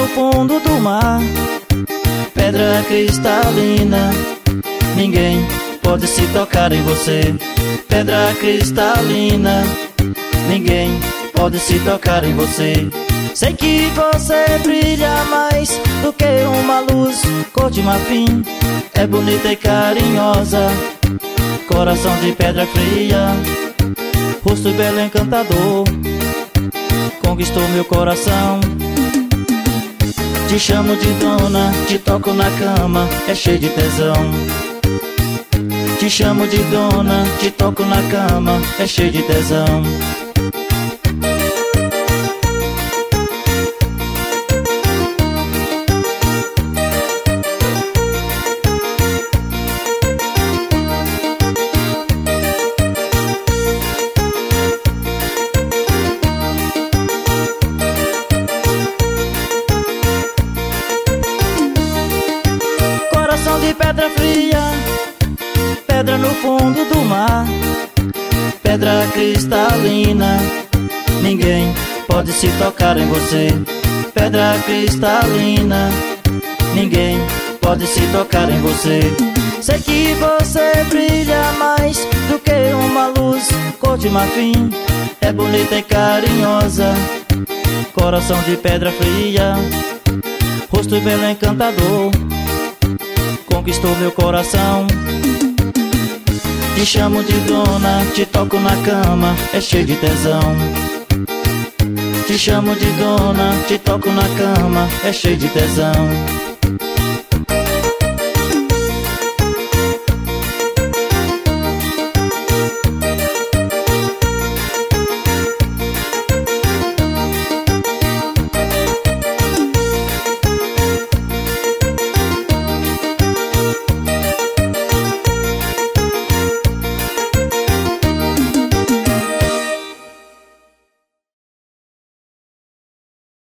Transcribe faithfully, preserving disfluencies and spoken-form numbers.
no fundo do mar, pedra cristalina, ninguém pode se tocar em você. Pedra cristalina, ninguém pode se tocar em você. Sei que você brilha mais do que uma luz cor de marfim. É bonita e carinhosa, coração de pedra fria, rosto belo e encantador, conquistou meu coração. Te chamo de dona, te toco na cama, é cheio de tesão. Te chamo de dona, te toco na cama, é cheio de tesão. Coração de pedra fria, pedra no fundo do mar, pedra cristalina, ninguém pode se tocar em você. Pedra cristalina, ninguém pode se tocar em você. Sei que você brilha mais do que uma luz cor de marfim. É bonita e carinhosa, coração de pedra fria, rosto belo e encantador, conquistou meu coração. Te chamo de dona, te toco na cama, é cheio de tesão. Te chamo de dona, te toco na cama, é cheio de tesão.